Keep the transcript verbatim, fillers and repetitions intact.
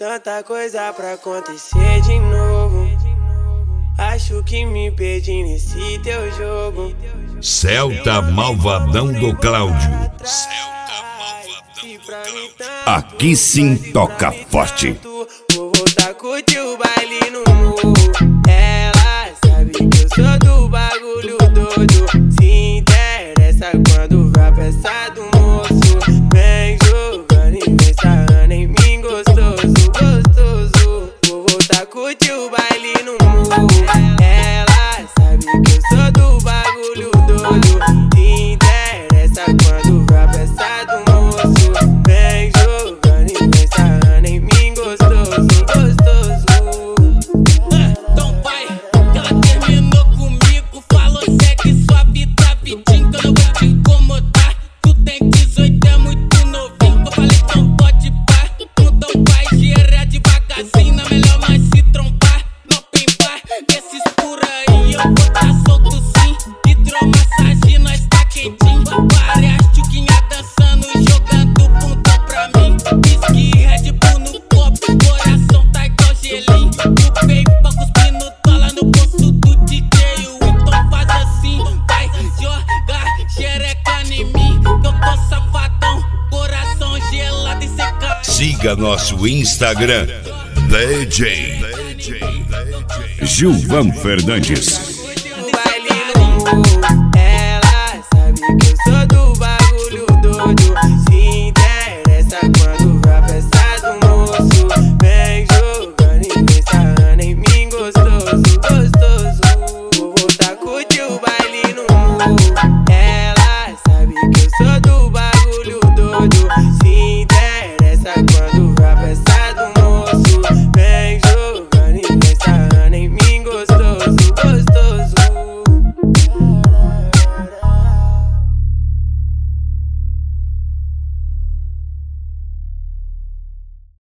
Tanta coisa pra acontecer de novo. Acho que me perdi nesse teu jogo. Celta Malvadão do Cláudio. Celta Malvadão do Cláudio. Aqui sim toca forte. Vou voltar a curtir o baile no morro. Ela sabe que eu sou do bagulho doido. Se interessa quando vai pra essa do moço. Vem jogando e vem sarrando em mim gostoso, gostoso. Vou voltar a curtir o baile no morro. Ela sabe que eu sou do bagulho doido. Se interessa quando vai pra essa do moço. Vem jogando e vem sarrando em mim gostoso, gostoso. Então vai, que ela terminou comigo. Falou segue sua vida, vidinho, que eu não vou te incomodar. Tu tem dezoito, é muito novinho. Eu falei então pode pá. Então vai, gira devagarzinho. É melhor nós se trombar, não pimbar. Esses por aí eu vou tá solto sim. Hidromassagem, nós tá quentinho. Várias tchuquinhas dançando e jogando bunda pra mim. Whisky, Red Bull no copo, coração tá igual gelinho. O paper cuspindo dólar no bolso do D J. Então faz assim, vai jogar xereca em mim. Que eu tô safadão, coração gelado e secado. Siga nosso Instagram, D J Gilvan Fernandes. O baile no morro.